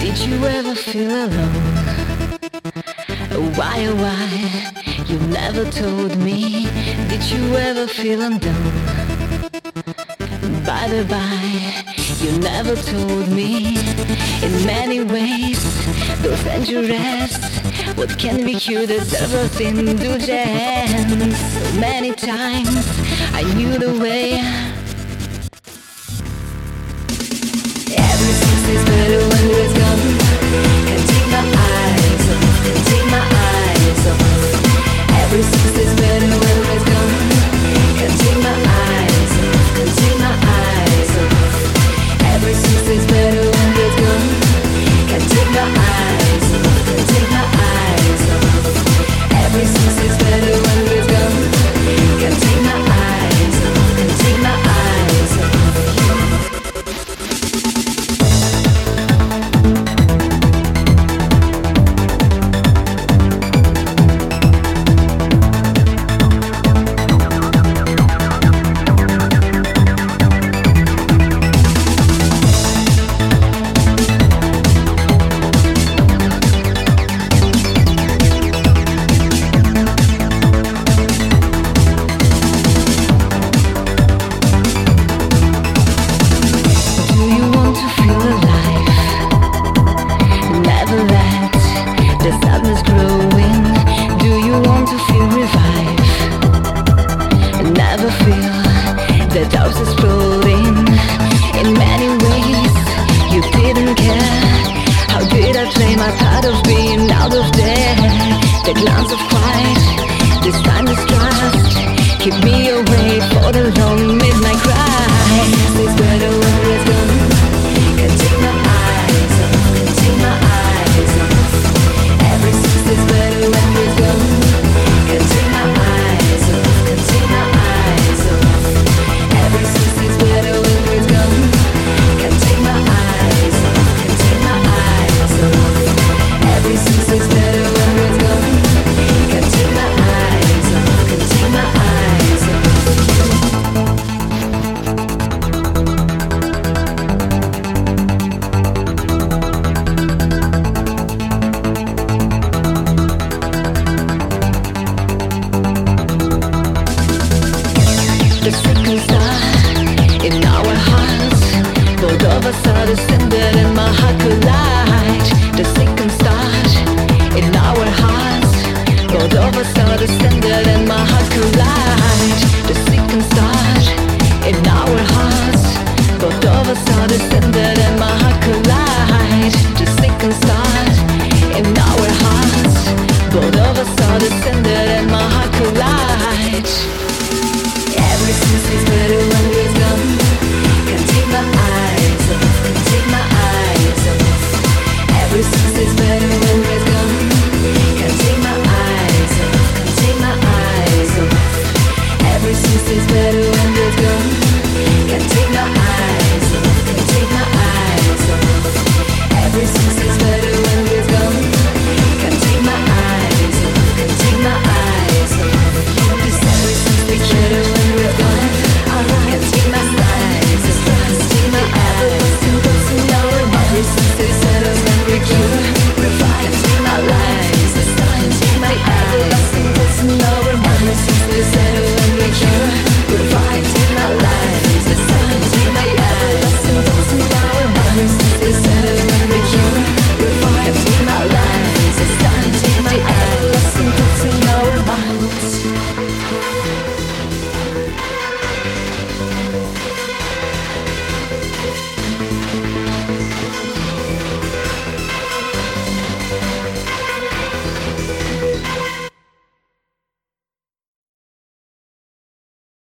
Did you ever feel alone? Why, oh why, you never told me. Did you ever feel undone? By the by, you never told me. In many ways, though dangerous, what can be cured deserves us indulgence. So many times, I knew the way. Everything is better when it's gone. Can't take my eyes off, can't take my eyes off. Everything is better when it's gone. Can't take my eyes off, can't take my eyes off. Everything is better when it's gone. Can't take my eyes off, can't take my eyes off. Everything is better when it's gone. Can't take my eyes off, can't take my eyes off. The sadness growing. Do you want to feel revived? Never feel the doubts exploding. In many ways, you didn't care. How did I play my part of being out of date?